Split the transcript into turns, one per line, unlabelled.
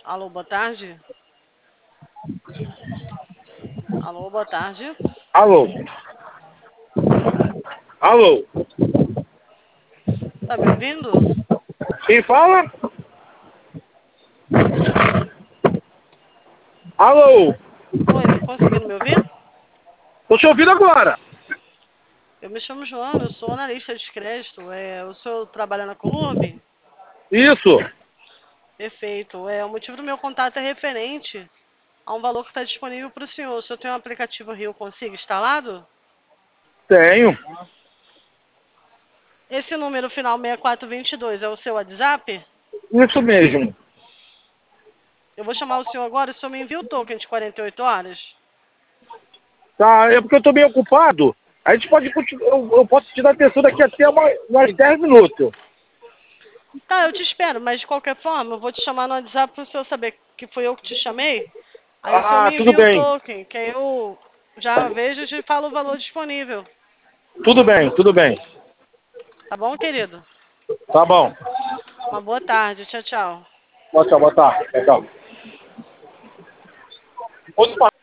Alô, boa tarde. Alô, boa tarde.
Alô? Alô?
Tá me ouvindo?
Quem fala? Alô?
Oi, tá conseguindo me ouvir?
Tô te ouvindo agora.
Eu me chamo Joana, eu sou analista de crédito. O senhor trabalha na Columbe?
Isso.
Perfeito. O motivo do meu contato é referente a um valor que está disponível para o senhor. O senhor tem um aplicativo Rio Consigo instalado?
Tenho.
Esse número final 6422 é o seu WhatsApp?
Isso mesmo.
Eu vou chamar o senhor agora, o senhor me envia o token de 48 horas?
Tá, é porque eu tô bem ocupado. A gente pode continuar. Eu posso te dar atenção daqui até mais 10 minutos.
Tá, eu te espero, mas de qualquer forma, eu vou te chamar no WhatsApp para o senhor saber que foi eu que te chamei. Aí o senhor
Ah,
me
tudo
envia o
bem.
token, que aí eu já vejo e te falo o valor disponível.
Tudo bem, tudo bem.
Tá bom, querido?
Tá bom.
Uma boa tarde. Tchau, tchau.
Boa tarde. Tchau.